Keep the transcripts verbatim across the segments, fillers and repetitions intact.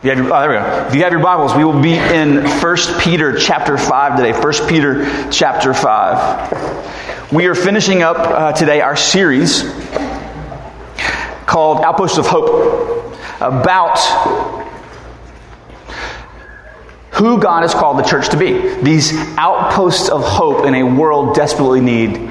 you have your, oh, there we go. If you have your Bibles, we will be in First Peter chapter five today. First Peter chapter five. We are finishing up uh, today our series called Outposts of Hope, about who God has called the church to be. These outposts of hope in a world desperately need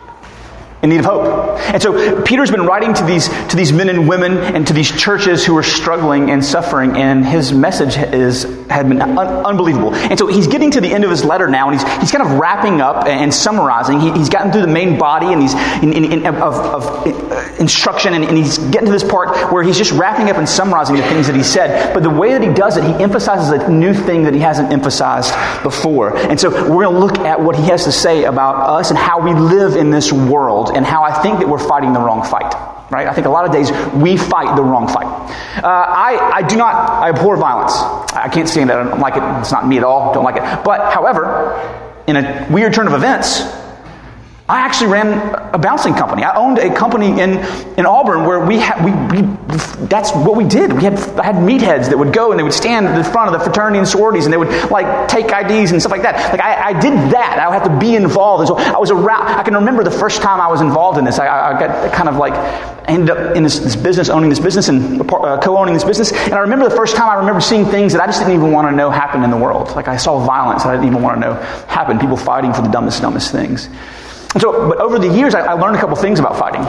in need of hope. And so Peter's been writing to these to these men and women and to these churches who are struggling and suffering, and his message is had been un- unbelievable. And so he's getting to the end of his letter now, and he's he's kind of wrapping up and summarizing. He, he's gotten through the main body and he's in, in, in, of, of instruction, and, and he's getting to this part where he's just wrapping up and summarizing the things that he said. But the way that he does it, he emphasizes a new thing that he hasn't emphasized before. And so we're going to look at what he has to say about us and how we live in this world, and how I think that we're fighting the wrong fight, right? I think a lot of days we fight the wrong fight. Uh, I, I do not, I abhor violence. I can't stand it. I don't like it. It's not me at all. Don't like it. But, however, in a weird turn of events, I actually ran a bouncing company. I owned a company in, in Auburn where we had, we, we, that's what we did. We had, I had meatheads that would go and they would stand in front of the fraternity and sororities, and they would like take I Ds and stuff like that. Like I, I did that. I would have to be involved. And so I was around, I can remember the first time I was involved in this. I, I got kind of like, ended up in this, this business, owning this business and uh, co-owning this business. And I remember the first time I remember seeing things that I just didn't even want to know happen in the world. Like I saw violence that I didn't even want to know happen. People fighting for the dumbest, dumbest things. And so, but over the years, I, I learned a couple things about fighting.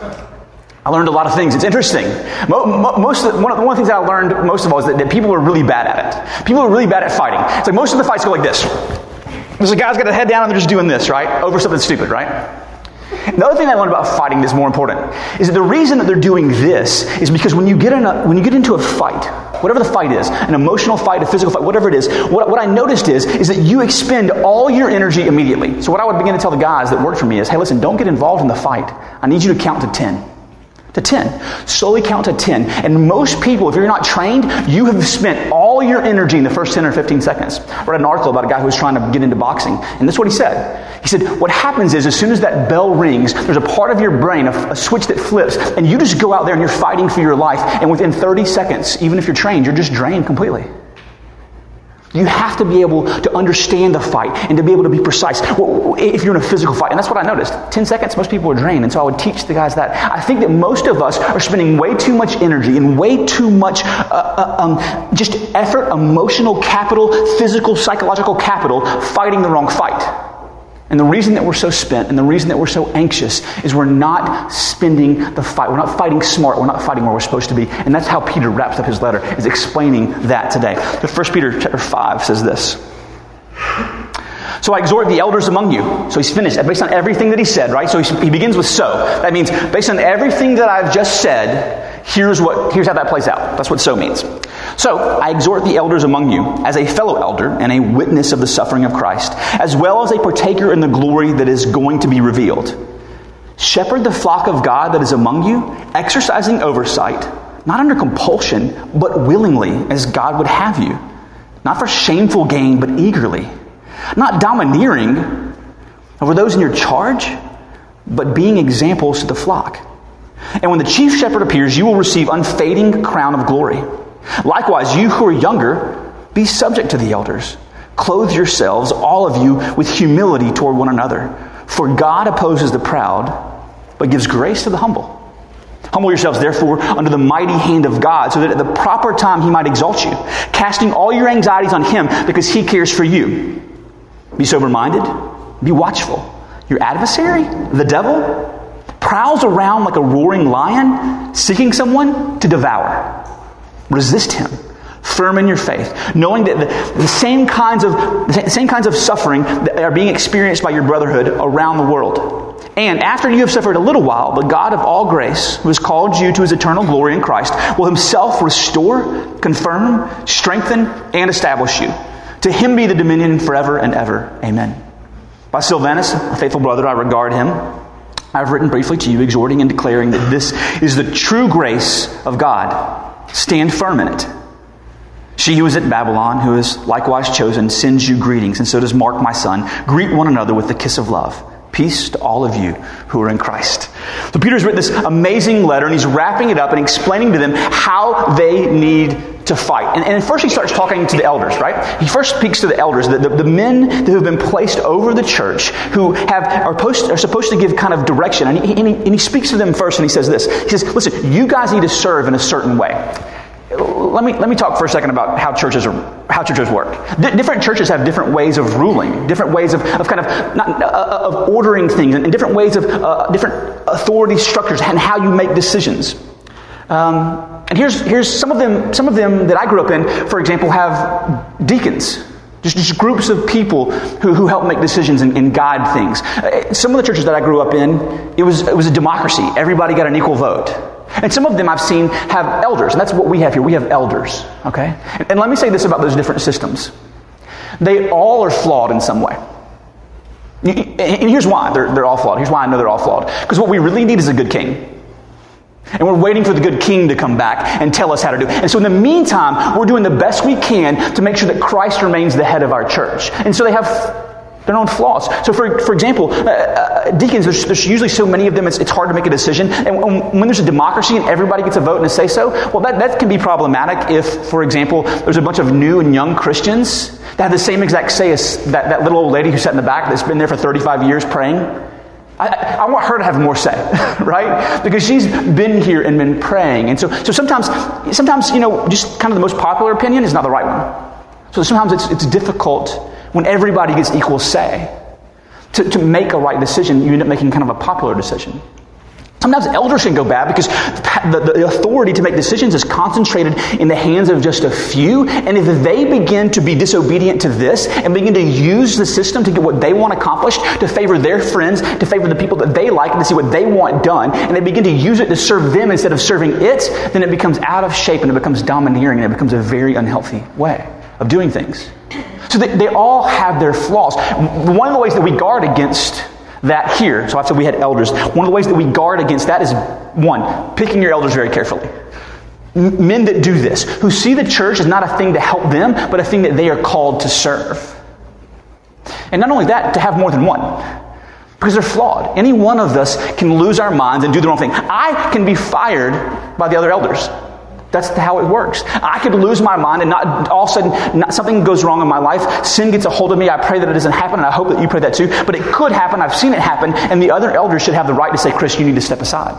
I learned a lot of things. It's interesting. Mo, mo, most of the, one, of the, one of the things that I learned most of all is that, that people are really bad at it. People are really bad at fighting. It's like most of the fights go like this. There's a guy's got a head down and they're just doing this, right? Over something stupid, right? The other thing I learned about fighting that's more important is that the reason that they're doing this is because when you get in a, when you get into a fight, whatever the fight is, an emotional fight, a physical fight, whatever it is, what, what I noticed is, is that you expend all your energy immediately. So what I would begin to tell the guys that work for me is, hey, listen, don't get involved in the fight. I need you to count to ten. To ten. Slowly count to ten. And most people, if you're not trained, you have spent all your energy in the first ten or fifteen seconds. I read an article about a guy who was trying to get into boxing. And that's what he said. He said, what happens is, as soon as that bell rings, there's a part of your brain, a, a switch that flips, and you just go out there and you're fighting for your life. And within thirty seconds, even if you're trained, you're just drained completely. You have to be able to understand the fight and to be able to be precise if you're in a physical fight. And that's what I noticed. ten seconds, most people are drained. And so I would teach the guys that. I think that most of us are spending way too much energy and way too much uh, uh, um, just effort, emotional capital, physical, psychological capital, fighting the wrong fight. And the reason that we're so spent and the reason that we're so anxious is we're not spending the fight. We're not fighting smart. We're not fighting where we're supposed to be. And that's how Peter wraps up his letter, is explaining that today. The First Peter chapter five says this. So I exhort the elders among you. So he's finished based on everything that he said, right? So he begins with so. That means based on everything that I've just said, here's what here's how that plays out. That's what so means. So I exhort the elders among you as a fellow elder and a witness of the suffering of Christ, as well as a partaker in the glory that is going to be revealed. Shepherd the flock of God that is among you, exercising oversight, not under compulsion, but willingly, as God would have you. Not for shameful gain, but eagerly. Not domineering over those in your charge, but being examples to the flock. And when the chief shepherd appears, you will receive unfading crown of glory. Likewise, you who are younger, be subject to the elders. Clothe yourselves, all of you, with humility toward one another. For God opposes the proud, but gives grace to the humble. Humble yourselves, therefore, under the mighty hand of God, so that at the proper time he might exalt you, casting all your anxieties on him, because he cares for you. Be sober-minded, be watchful. Your adversary, the devil, prowls around like a roaring lion, seeking someone to devour. Resist him, firm in your faith, knowing that the, the same kinds of the same kinds of suffering that are being experienced by your brotherhood around the world. And after you have suffered a little while, the God of all grace, who has called you to his eternal glory in Christ, will himself restore, confirm, strengthen, and establish you. To him be the dominion forever and ever. Amen. By Silvanus, a faithful brother, I regard him. I have written briefly to you, exhorting and declaring that this is the true grace of God. Stand firm in it. She who is at Babylon, who is likewise chosen, sends you greetings, and so does Mark, my son. Greet one another with the kiss of love. Peace to all of you who are in Christ. So Peter's written this amazing letter, and he's wrapping it up and explaining to them how they need to fight. And, and first he starts talking to the elders, right? He first speaks to the elders, the, the, the men who have been placed over the church, who have are, post, are supposed to give kind of direction. And he, and, he, and he speaks to them first, and he says this. He says, listen, you guys need to serve in a certain way. Let me let me talk for a second about how churches are how churches work. D- different churches have different ways of ruling, different ways of, of kind of not, uh, of ordering things, and, and different ways of uh, different authority structures and how you make decisions. Um, and here's here's some of them some of them that I grew up in. For example, have deacons. Just, just groups of people who, who help make decisions and, and guide things. Uh, some of the churches that I grew up in, it was it was a democracy. Everybody got an equal vote. And some of them I've seen have elders, and that's what we have here. We have elders, okay? And, and let me say this about those different systems. They all are flawed in some way. And here's why they're, they're all flawed. Here's why I know they're all flawed. Because what we really need is a good king. And we're waiting for the good king to come back and tell us how to do it. And so in the meantime, we're doing the best we can to make sure that Christ remains the head of our church. And so they have their own flaws. So for for example, uh, uh, deacons, there's, there's usually so many of them, it's, it's hard to make a decision. And when, when there's a democracy and everybody gets a vote and a say-so, well, that, that can be problematic if, for example, there's a bunch of new and young Christians that have the same exact say as that, that little old lady who sat in the back that's been there for thirty-five years praying. I, I want her to have more say, right? Because she's been here and been praying. And so so sometimes, sometimes you know, just kind of the most popular opinion is not the right one. So sometimes it's it's difficult when everybody gets equal say. To, to make a right decision, you end up making kind of a popular decision. Sometimes elders can go bad because the, the authority to make decisions is concentrated in the hands of just a few. And if they begin to be disobedient to this and begin to use the system to get what they want accomplished, to favor their friends, to favor the people that they like, and to see what they want done, and they begin to use it to serve them instead of serving it, then it becomes out of shape and it becomes domineering and it becomes a very unhealthy way of doing things. So they, they all have their flaws. One of the ways that we guard against that here, so I said we had elders, one of the ways that we guard against that is, one, picking your elders very carefully. M- men that do this, who see the church as not a thing to help them, but a thing that they are called to serve. And not only that, to have more than one. Because they're flawed. Any one of us can lose our minds and do the wrong thing. I can be fired by the other elders. That's how it works. I could lose my mind and not all of a sudden not, something goes wrong in my life. Sin gets a hold of me. I pray that it doesn't happen, and I hope that you pray that too. But it could happen. I've seen it happen. And the other elders should have the right to say, Chris, you need to step aside.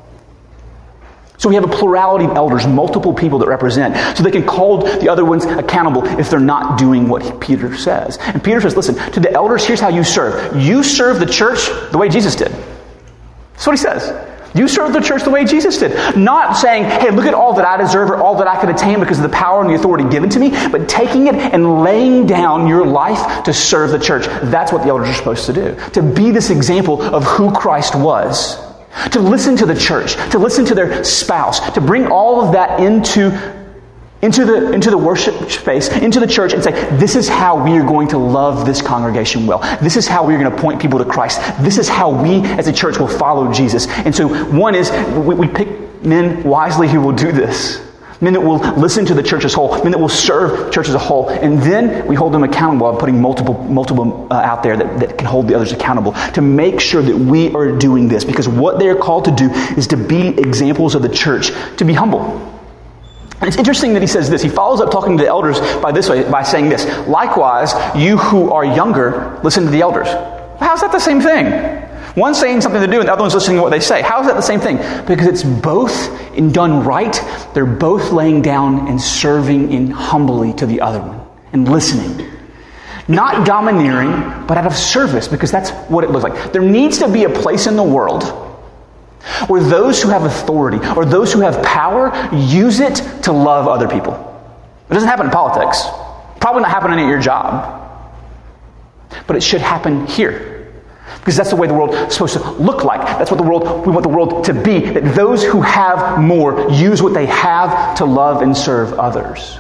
So we have a plurality of elders, multiple people that represent, so they can hold the other ones accountable if they're not doing what Peter says. And Peter says, listen, to the elders, here's how you serve. You serve the church the way Jesus did. That's what he says. You serve the church the way Jesus did. Not saying, hey, look at all that I deserve or all that I could attain because of the power and the authority given to me, but taking it and laying down your life to serve the church. That's what the elders are supposed to do. To be this example of who Christ was. To listen to the church. To listen to their spouse. To bring all of that into Into the into the worship space, into the church, and say, this is how we are going to love this congregation well. This is how we're going to point people to Christ. This is how we as a church will follow Jesus. And so one is, we, we pick men wisely who will do this. Men that will listen to the church as a whole. Men that will serve the church as a whole. And then we hold them accountable by putting multiple multiple uh, out there that, that can hold the others accountable. To make sure that we are doing this. Because what they are called to do is to be examples of the church. To be humble. And it's interesting that he says this. He follows up talking to the elders by this way, by saying this. Likewise, you who are younger, listen to the elders. Well, how's that the same thing? One's saying something to do and the other one's listening to what they say. How is that the same thing? Because it's both in done right. They're both laying down and serving in humbly to the other one and listening. Not domineering, but out of service, because that's what it looks like. There needs to be a place in the world where those who have authority or those who have power use it to love other people. It doesn't happen in politics. Probably not happening at your job. But it should happen here. Because that's the way the world is supposed to look like. That's what the world we want the world to be. That those who have more use what they have to love and serve others.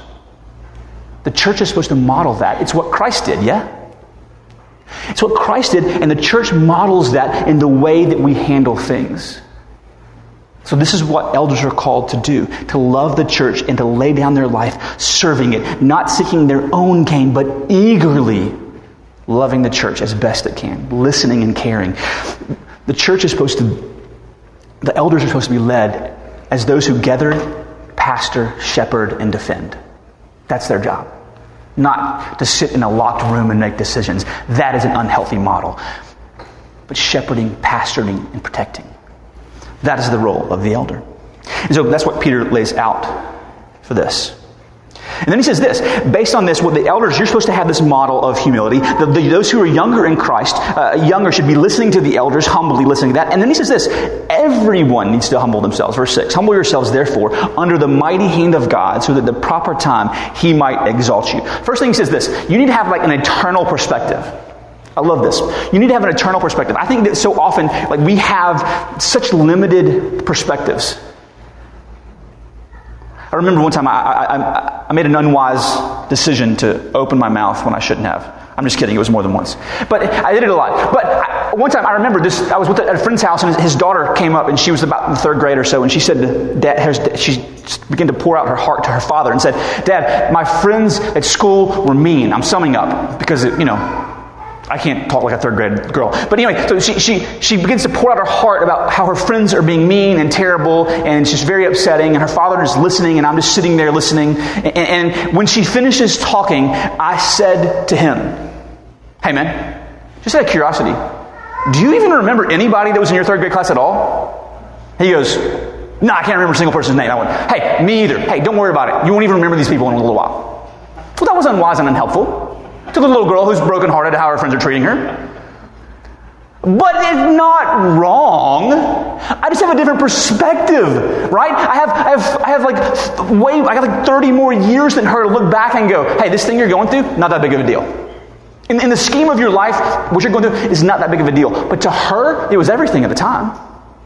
The church is supposed to model that. It's what Christ did, yeah? It's what Christ did, and the church models that in the way that we handle things. So this is what elders are called to do, to love the church and to lay down their life serving it, not seeking their own gain, but eagerly loving the church as best it can, listening and caring. The church is supposed to, the elders are supposed to be led as those who gather pastor, shepherd, and defend. That's their job. Not to sit in a locked room and make decisions. That is an unhealthy model. But shepherding, pastoring, and protecting. That is the role of the elder. And so that's what Peter lays out for this. And then he says this, based on this, what the elders, you're supposed to have this model of humility. The, the, those who are younger in Christ, uh, younger should be listening to the elders, humbly listening to that. And then he says this, everyone needs to humble themselves. Verse six, humble yourselves therefore under the mighty hand of God so that at the proper time he might exalt you. First thing he says this, you need to have like an eternal perspective. I love this. You need to have an eternal perspective. I think that so often, like we have such limited perspectives. I remember one time I, I, I made an unwise decision to open my mouth when I shouldn't have. I'm just kidding. It was more than once. But I did it a lot. But I, one time I remember this. I was with a, at a friend's house and his, his daughter came up and she was about in the third grade or so. And she said to Dad, her, she began to pour out her heart to her father and said, Dad, my friends at school were mean. I'm summing up because, it, you know, I can't talk like a third grade girl. But anyway, so she, she she begins to pour out her heart about how her friends are being mean and terrible, and it's just very upsetting, and her father is listening, and I'm just sitting there listening. And, and when she finishes talking, I said to him, hey man, just out of curiosity, do you even remember anybody that was in your third grade class at all? He goes, no, I can't remember a single person's name. I went, hey, me either. Hey, don't worry about it. You won't even remember these people in a little while. Well, that was unwise and unhelpful. To the little girl who's brokenhearted at how her friends are treating her. But it's not wrong. I just have a different perspective, right? I have, I have, I have like way, I got like thirty more years than her to look back and go, hey, this thing you're going through, not that big of a deal. In, in the scheme of your life, what you're going through is not that big of a deal. But to her, it was everything at the time.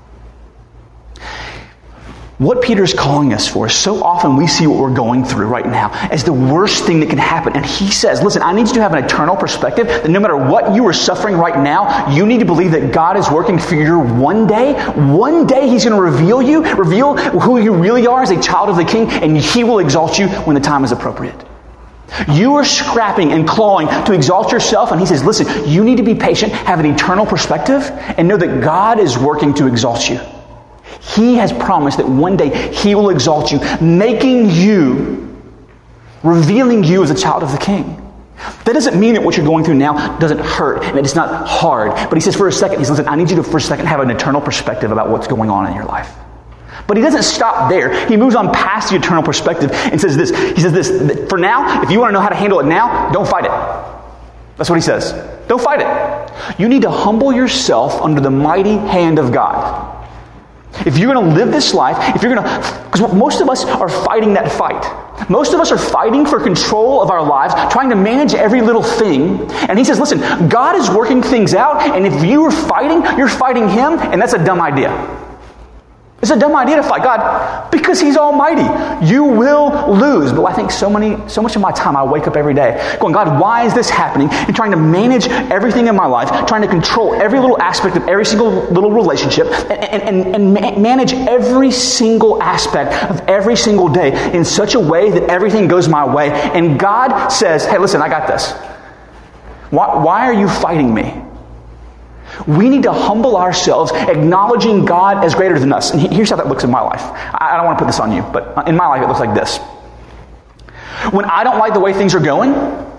What Peter's calling us for is so often we see what we're going through right now as the worst thing that can happen. And he says, listen, I need you to have an eternal perspective that no matter what you are suffering right now, you need to believe that God is working for you one day. One day he's going to reveal you, reveal who you really are as a child of the King, and he will exalt you when the time is appropriate. You are scrapping and clawing to exalt yourself, and he says, listen, you need to be patient, have an eternal perspective, and know that God is working to exalt you. He has promised that one day he will exalt you, making you, revealing you as a child of the King. That doesn't mean that what you're going through now doesn't hurt and it's not hard. But he says for a second, he says, listen, I need you to for a second have an eternal perspective about what's going on in your life. But he doesn't stop there. He moves on past the eternal perspective and says this. He says this, for now, if you want to know how to handle it now, don't fight it. That's what he says. Don't fight it. You need to humble yourself under the mighty hand of God. If you're going to live this life, if you're going to, because most of us are fighting that fight. Most of us are fighting for control of our lives, trying to manage every little thing. And he says, listen, God is working things out, and if you are fighting, you're fighting him, and that's a dumb idea. It's a dumb idea to fight God because he's almighty. You will lose. But I think so many, so much of my time I wake up every day going, God, why is this happening? And trying to manage everything in my life, trying to control every little aspect of every single little relationship and, and, and manage every single aspect of every single day in such a way that everything goes my way. And God says, hey, listen, I got this. Why, why are you fighting me? We need to humble ourselves, acknowledging God as greater than us. And here's how that looks in my life. I don't want to put this on you, but in my life it looks like this. When I don't like the way things are going,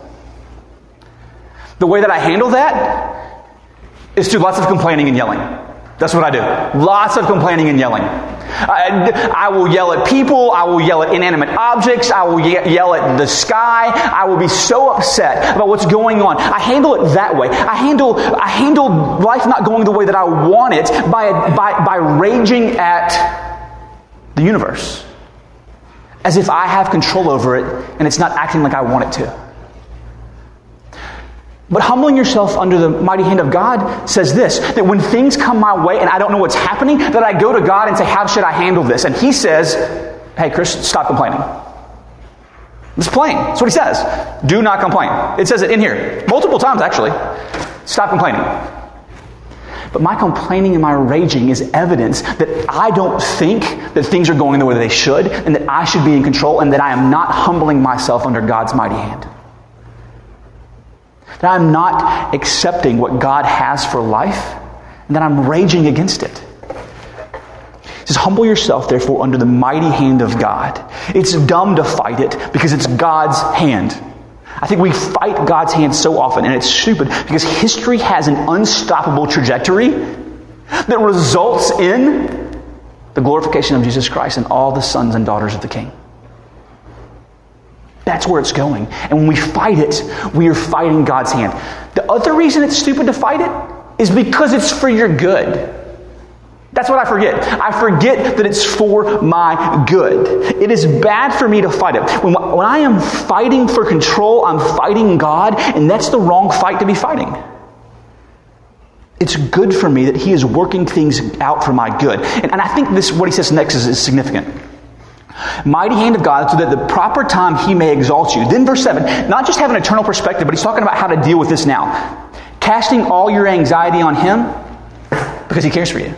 the way that I handle that is through lots of complaining and yelling. That's what I do. Lots of complaining and yelling. I, I will yell at people. I will yell at inanimate objects. I will ye- yell at the sky. I will be so upset about what's going on. I handle it that way. I handle I handle life not going the way that I want it by by by raging at the universe, as if I have control over it and it's not acting like I want it to. But humbling yourself under the mighty hand of God says this, that when things come my way and I don't know what's happening, that I go to God and say, how should I handle this? And he says, hey, Chris, stop complaining. It's plain. That's what he says. Do not complain. It says it in here. Multiple times, actually. Stop complaining. But my complaining and my raging is evidence that I don't think that things are going the way they should and that I should be in control and that I am not humbling myself under God's mighty hand. That I'm not accepting what God has for life, and that I'm raging against it. says, humble yourself, therefore, under the mighty hand of God. It's dumb to fight it because it's God's hand. I think we fight God's hand so often, and it's stupid because history has an unstoppable trajectory that results in the glorification of Jesus Christ and all the sons and daughters of the King. That's where it's going. And when we fight it, we are fighting God's hand. The other reason it's stupid to fight it is because it's for your good. That's what I forget. I forget that it's for my good. It is bad for me to fight it. When, when I am fighting for control, I'm fighting God, and that's the wrong fight to be fighting. It's good for me that He is working things out for my good. And, and I think this, what He says next is, is significant. Mighty hand of God, so that at the proper time He may exalt you. Then verse seven, not just have an eternal perspective, but He's talking about how to deal with this now. Casting all your anxiety on Him because He cares for you.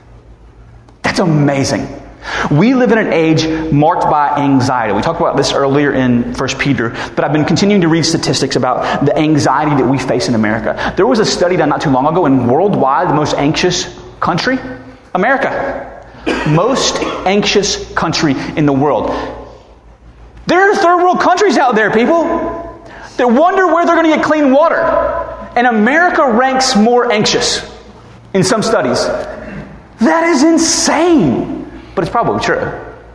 That's amazing. We live in an age marked by anxiety. We talked about this earlier in First Peter, but I've been continuing to read statistics about the anxiety that we face in America. There was a study done not too long ago, and worldwide, the most anxious country, America. Most anxious country in the world. There are third world countries out there, people, that wonder where they're going to get clean water. And America ranks more anxious in some studies. That is insane. But it's probably true.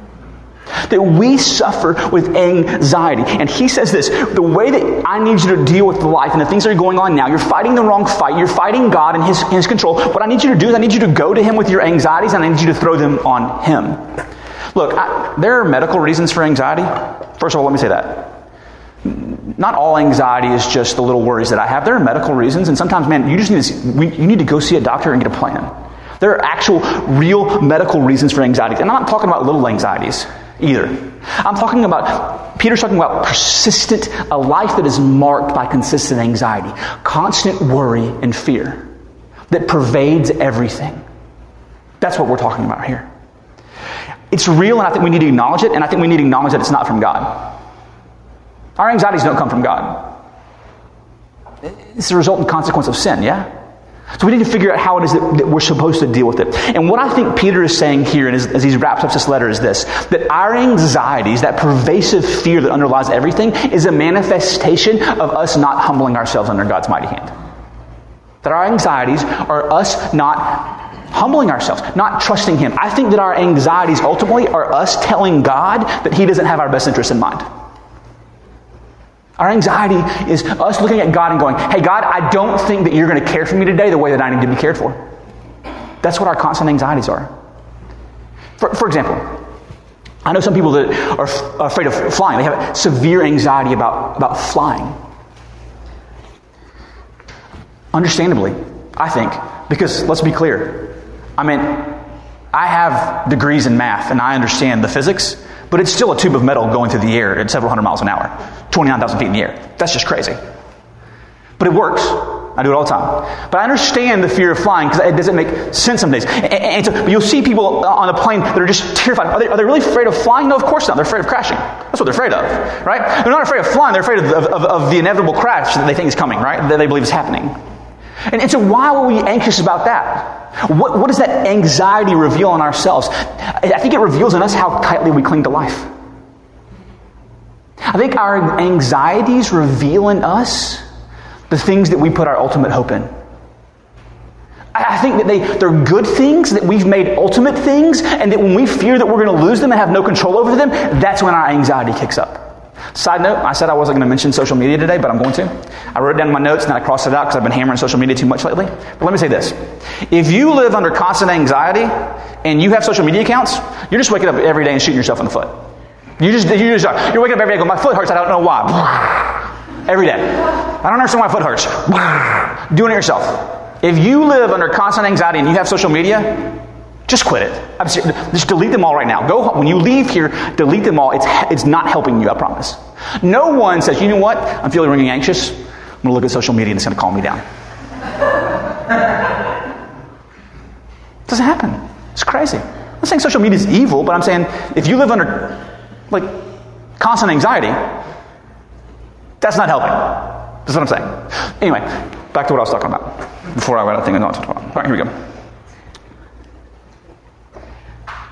That we suffer with anxiety. And he says this, the way that I need you to deal with life and the things that are going on now, you're fighting the wrong fight. You're fighting God and His, His control. What I need you to do is I need you to go to Him with your anxieties, and I need you to throw them on Him. Look, I, there are medical reasons for anxiety. First of all, let me say that. Not all anxiety is just the little worries that I have. There are medical reasons, and sometimes, man, you just need to see, we, you need to go see a doctor and get a plan. There are actual, real medical reasons for anxiety. And I'm not talking about little anxieties either. I'm talking about, Peter's talking about persistent, a life that is marked by consistent anxiety, constant worry and fear that pervades everything. That's what we're talking about here. It's real, and I think we need to acknowledge it, and I think we need to acknowledge that it's not from God. Our anxieties don't come from God. It's a resultant consequence of sin, yeah? So we need to figure out how it is that, that we're supposed to deal with it. And what I think Peter is saying here, and as, as he wraps up this letter, is this: that our anxieties, that pervasive fear that underlies everything, is a manifestation of us not humbling ourselves under God's mighty hand. That our anxieties are us not humbling ourselves, not trusting Him. I think that our anxieties ultimately are us telling God that He doesn't have our best interests in mind. Our anxiety is us looking at God and going, hey, God, I don't think that you're going to care for me today the way that I need to be cared for. That's what our constant anxieties are. For, for example, I know some people that are, f- are afraid of flying. They have severe anxiety about, about flying. Understandably, I think, because let's be clear. I mean, I have degrees in math and I understand the physics, but it's still a tube of metal going through the air at several hundred miles an hour, twenty-nine thousand feet in the air. That's just crazy. But it works. I do it all the time. But I understand the fear of flying because it doesn't make sense some days. And, and so, but you'll see people on a plane that are just terrified. Are they, are they really afraid of flying? No, of course not. They're afraid of crashing. That's what they're afraid of, right? They're not afraid of flying. They're afraid of, of, of the inevitable crash that they think is coming, right? That they believe is happening. And, and so why are we anxious about that? What, what does that anxiety reveal on ourselves? I think it reveals in us how tightly we cling to life. I think our anxieties reveal in us the things that we put our ultimate hope in. I think that they, they're good things, that we've made ultimate things, and that when we fear that we're going to lose them and have no control over them, that's when our anxiety kicks up. Side note, I said I wasn't going to mention social media today, but I'm going to. I wrote it down in my notes and then I crossed it out because I've been hammering social media too much lately. But let me say this. If you live under constant anxiety and you have social media accounts, you're just waking up every day and shooting yourself in the foot. You just, you just are. You're waking up every day going, my foot hurts, I don't know why. Every day. I don't understand why my foot hurts. Doing it yourself. If you live under constant anxiety and you have social media, just quit it. I'm serious. Just delete them all right now. Go when you leave here, delete them all. It's it's not helping you, I promise. No one says, you know what? I'm feeling really anxious. I'm going to look at social media and it's going to calm me down. It doesn't happen. It's crazy. I'm not saying social media is evil, but I'm saying if you live under like constant anxiety, that's not helping. That's what I'm saying. Anyway, back to what I was talking about before I read out the thing I know what I was talking about. All right, here we go.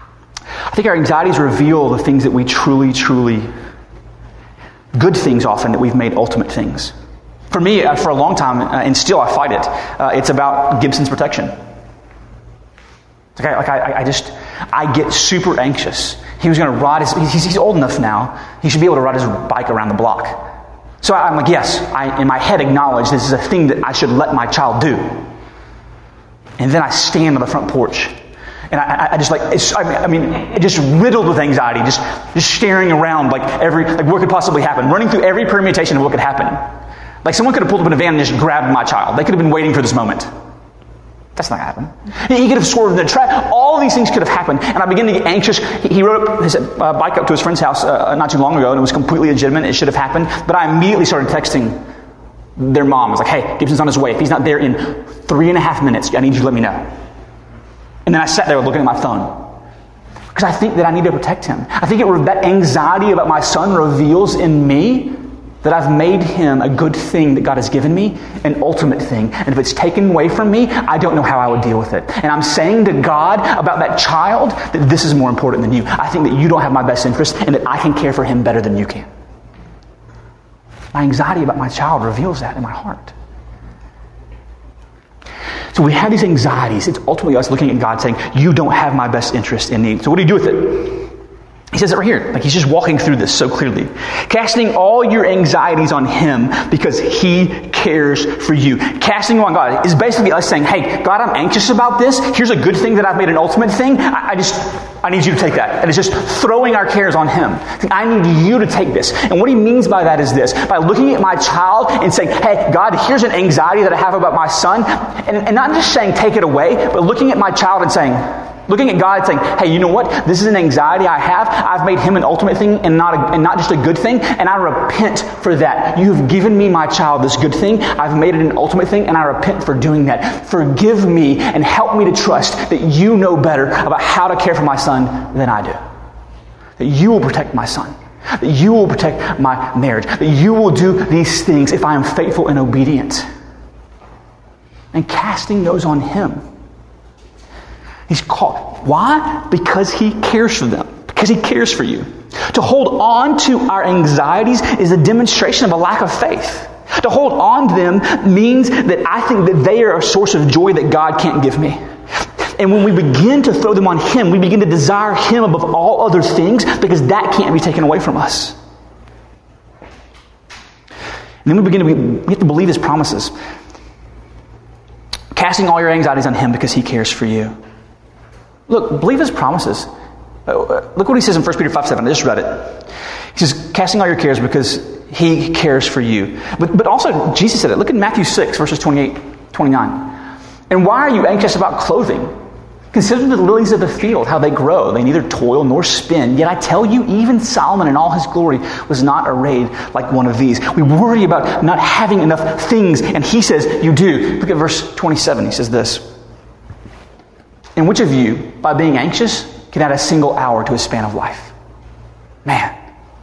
think our anxieties reveal the things that we truly, truly, good things often that we've made ultimate things. For me, uh, for a long time, uh, and still I fight it, uh, it's about Gibson's protection. Like, I, like I, I just, I get super anxious. He was going to ride his, he's, he's old enough now, he should be able to ride his bike around the block. So I'm like, yes, I, in my head, acknowledge this is a thing that I should let my child do. And then I stand on the front porch. And I, I just like, it's, I mean, it just riddled with anxiety, just, just staring around like every, like what could possibly happen, running through every permutation of what could happen. Like someone could have pulled up in a van and just grabbed my child. They could have been waiting for this moment. That's not going to happen. He could have swerved in the trap. All these things could have happened. And I began to get anxious. He rode up his uh, bike up to his friend's house uh, not too long ago, and it was completely legitimate. It should have happened. But I immediately started texting their mom. I was like, hey, Gibson's on his way. If he's not there in three and a half minutes, I need you to let me know. And then I sat there looking at my phone. Because I think that I need to protect him. I think it, that anxiety about my son reveals in me that I've made him a good thing that God has given me, an ultimate thing. And if it's taken away from me, I don't know how I would deal with it. And I'm saying to God about that child that this is more important than you. I think that you don't have my best interest and that I can care for him better than you can. My anxiety about my child reveals that in my heart. So we have these anxieties. It's ultimately us looking at God saying, you don't have my best interest in need. So what do you do with it? He says it right here. Like he's just walking through this so clearly. Casting all your anxieties on him because he cares for you. Casting on God is basically us saying, hey, God, I'm anxious about this. Here's a good thing that I've made an ultimate thing. I, I just, I need you to take that. And it's just throwing our cares on him. I need you to take this. And what he means by that is this. By looking at my child and saying, hey, God, here's an anxiety that I have about my son. And, and not just saying take it away, but looking at my child and saying, looking at God and saying, hey, you know what? This is an anxiety I have. I've made him an ultimate thing and not a, and not just a good thing. And I repent for that. You've given me, my child, this good thing. I've made it an ultimate thing and I repent for doing that. Forgive me and help me to trust that you know better about how to care for my son than I do. That you will protect my son. That you will protect my marriage. That you will do these things if I am faithful and obedient. And casting those on him. He's called. Why? Because he cares for them. Because he cares for you. To hold on to our anxieties is a demonstration of a lack of faith. To hold on to them means that I think that they are a source of joy that God can't give me. And when we begin to throw them on him, we begin to desire him above all other things because that can't be taken away from us. And then we begin to be, we have to believe his promises. Casting all your anxieties on him because he cares for you. Look, believe his promises. Look what he says in First Peter five seven. I just read it. He says, casting all your cares because he cares for you. But, but also, Jesus said it. Look at Matthew six, verses twenty-eight, twenty-nine. And why are you anxious about clothing? Consider the lilies of the field, how they grow. They neither toil nor spin. Yet I tell you, even Solomon in all his glory was not arrayed like one of these. We worry about not having enough things, and he says you do. Look at verse twenty-seven. He says this. And which of you, by being anxious, can add a single hour to his span of life? Man.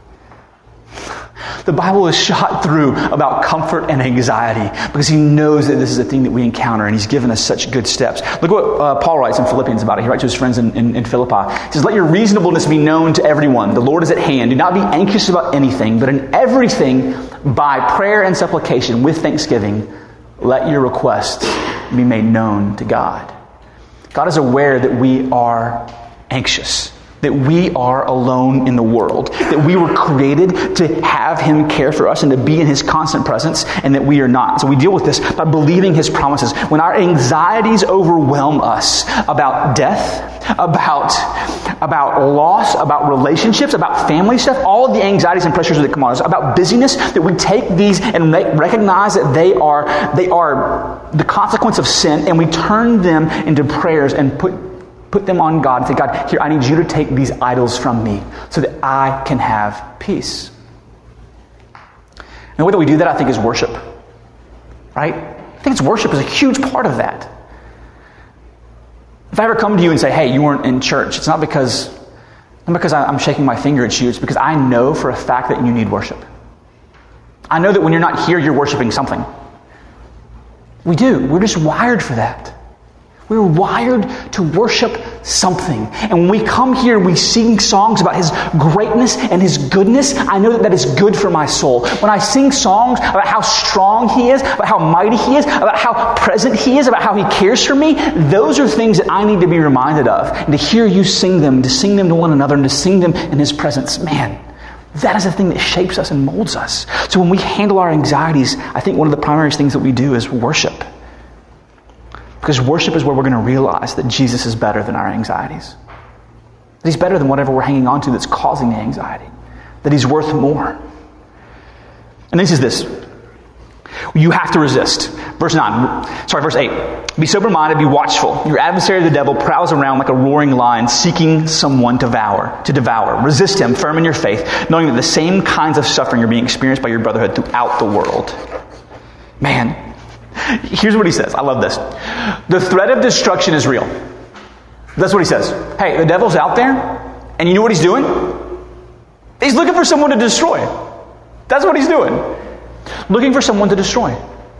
The Bible is shot through about comfort and anxiety because he knows that this is a thing that we encounter, and he's given us such good steps. Look what uh, Paul writes in Philippians about it. He writes to his friends in, in, in Philippi. He says, let your reasonableness be known to everyone. The Lord is at hand. Do not be anxious about anything, but in everything, by prayer and supplication, with thanksgiving, let your requests be made known to God. God is aware that we are anxious, that we are alone in the world, that we were created to have him care for us and to be in his constant presence, and that we are not. So we deal with this by believing his promises. When our anxieties overwhelm us about death, about, about loss, about relationships, about family stuff, all of the anxieties and pressures that come on us, about busyness, that we take these and make, recognize that they are, they are the consequence of sin, and we turn them into prayers and put Put them on God and say, God, here, I need you to take these idols from me so that I can have peace. And the way that we do that, I think, is worship. Right? I think it's worship is a huge part of that. If I ever come to you and say, hey, you weren't in church, it's not because, not because I'm shaking my finger at you. It's because I know for a fact that you need worship. I know that when you're not here, you're worshiping something. We do. We're just wired for that. We're wired to worship something. And when we come here, we sing songs about his greatness and his goodness. I know that that is good for my soul. When I sing songs about how strong he is, about how mighty he is, about how present he is, about how he cares for me, those are things that I need to be reminded of. And to hear you sing them, to sing them to one another, and to sing them in his presence, man, that is the thing that shapes us and molds us. So when we handle our anxieties, I think one of the primary things that we do is worship. Because worship is where we're going to realize that Jesus is better than our anxieties. That he's better than whatever we're hanging on to that's causing the anxiety. That he's worth more. And this is this. You have to resist. Verse nine. Sorry, verse eight. Be sober-minded, be watchful. Your adversary, the devil, prowls around like a roaring lion, seeking someone to devour. To devour. Resist him, firm in your faith, knowing that the same kinds of suffering are being experienced by your brotherhood throughout the world. Man. Here's what he says. I love this. The threat of destruction is real. That's what he says. Hey, the devil's out there, and you know what he's doing? He's looking for someone to destroy. That's what he's doing. Looking for someone to destroy.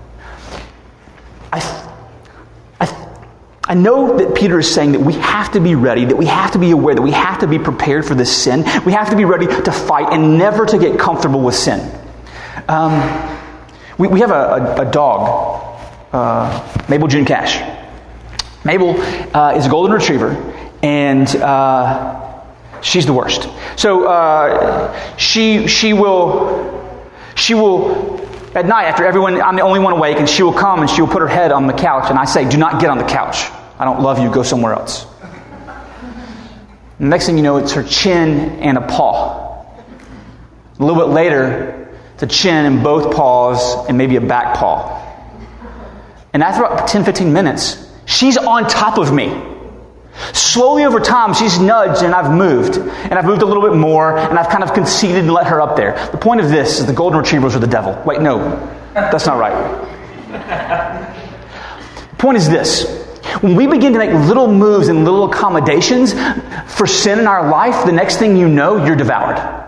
I, I, I know that Peter is saying that we have to be ready, that we have to be aware, that we have to be prepared for this sin. We have to be ready to fight and never to get comfortable with sin. Um, we, we have a, a, a dog. Uh, Mabel June Cash. Mabel uh, is a golden retriever, and uh, she's the worst. So uh, she she will she will at night after everyone, I'm the only one awake, and she will come and she will put her head on the couch, and I say, "Do not get on the couch. I don't love you. Go somewhere else." And next thing you know, it's her chin and a paw. A little bit later, it's a chin and both paws and maybe a back paw. And after about ten, fifteen minutes, she's on top of me. Slowly over time, she's nudged and I've moved. And I've moved a little bit more and I've kind of conceded and let her up there. The point of this is the golden retrievers are the devil. Wait, no, that's not right. The point is this. When we begin to make little moves and little accommodations for sin in our life, the next thing you know, you're devoured.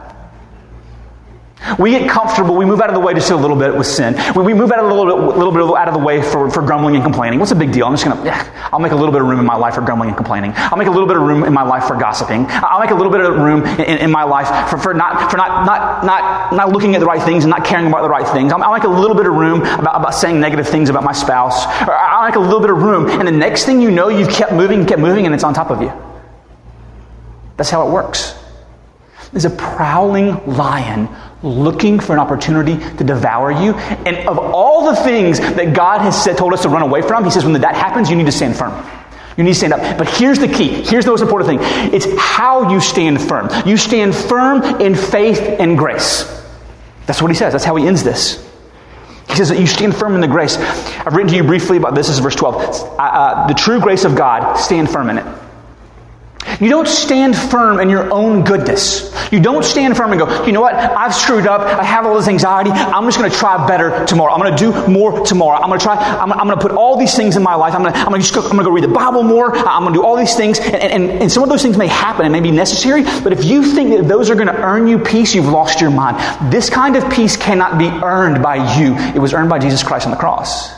We get comfortable. We move out of the way just a little bit with sin. We, we move out of a little bit, little bit out of the way for, for grumbling and complaining. What's the big deal? I'm just going to, yeah, I'll make a little bit of room in my life for grumbling and complaining. I'll make a little bit of room in my life for gossiping. I'll make a little bit of room in, in my life for, for not for not, not not not looking at the right things and not caring about the right things. I'll, I'll make a little bit of room about, about saying negative things about my spouse. Or I'll make a little bit of room, and the next thing you know, you've kept moving, kept moving, and it's on top of you. That's how it works. There's a prowling lion looking for an opportunity to devour you. And of all the things that God has said, told us to run away from, he says when that happens, you need to stand firm. You need to stand up. But here's the key. Here's the most important thing. It's how you stand firm. You stand firm in faith and grace. That's what he says. That's how he ends this. He says that you stand firm in the grace. I've written to you briefly about this. This is verse twelve. Uh, the true grace of God, stand firm in it. You don't stand firm in your own goodness. You don't stand firm and go, you know what? I've screwed up. I have all this anxiety. I'm just going to try better tomorrow. I'm going to do more tomorrow. I'm going to try. I'm, I'm going to put all these things in my life. I'm going to. I'm going to, just go, I'm going to go read the Bible more. I'm going to do all these things, and, and, and some of those things may happen and may be necessary. But if you think that those are going to earn you peace, you've lost your mind. This kind of peace cannot be earned by you. It was earned by Jesus Christ on the cross.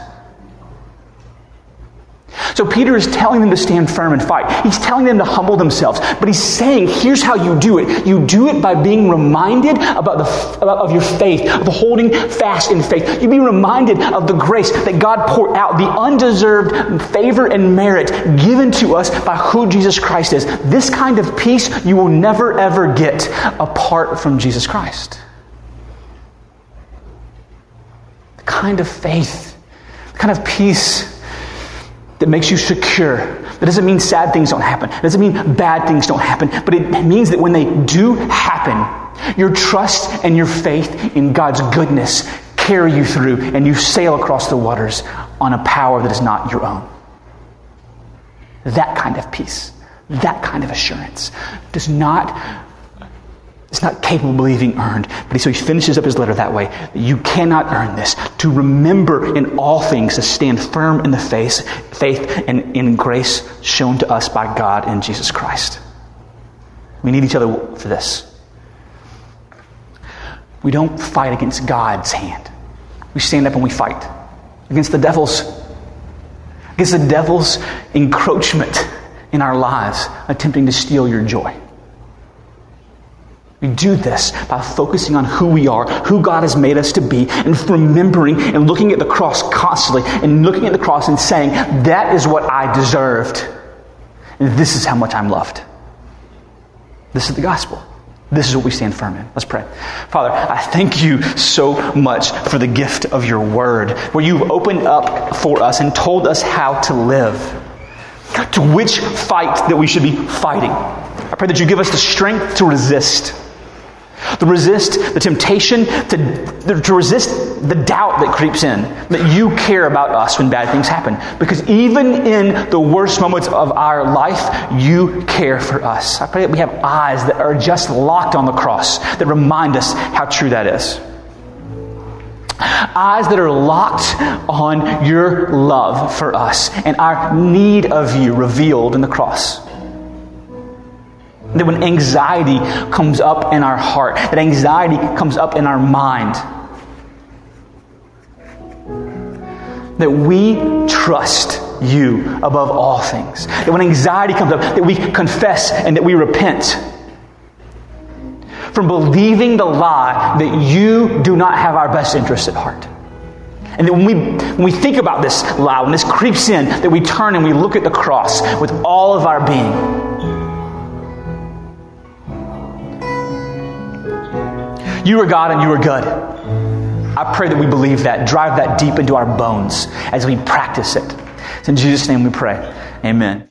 So Peter is telling them to stand firm and fight. He's telling them to humble themselves. But he's saying, here's how you do it. You do it by being reminded about the about, of your faith, of holding fast in faith. You be reminded of the grace that God poured out, the undeserved favor and merit given to us by who Jesus Christ is. This kind of peace you will never, ever get apart from Jesus Christ. The kind of faith, the kind of peace that makes you secure. That doesn't mean sad things don't happen. It doesn't mean bad things don't happen. But it means that when they do happen, your trust and your faith in God's goodness carry you through and you sail across the waters on a power that is not your own. That kind of peace, that kind of assurance does not It's not capable of being earned. But so he finishes up his letter that way. You cannot earn this. To remember in all things to stand firm in the face, faith and in grace shown to us by God in Jesus Christ. We need each other for this. We don't fight against God's hand. We stand up and we fight against the devil's, against the devil's encroachment in our lives attempting to steal your joy. We do this by focusing on who we are, who God has made us to be, and remembering and looking at the cross constantly, and looking at the cross and saying, that is what I deserved, and this is how much I'm loved. This is the gospel. This is what we stand firm in. Let's pray. Father, I thank you so much for the gift of your word, where you've opened up for us and told us how to live, to which fight that we should be fighting. I pray that you give us the strength to resist, to resist the temptation, to, to resist the doubt that creeps in, that you care about us when bad things happen. Because even in the worst moments of our life, you care for us. I pray that we have eyes that are just locked on the cross, that remind us how true that is. Eyes that are locked on your love for us and our need of you revealed in the cross. That when anxiety comes up in our heart, that anxiety comes up in our mind, that we trust you above all things. That when anxiety comes up, that we confess and that we repent from believing the lie that you do not have our best interests at heart. And that when we, when we think about this lie, when this creeps in, that we turn and we look at the cross with all of our being. You are God and you are good. I pray that we believe that, drive that deep into our bones as we practice it. It's in Jesus' name we pray. Amen.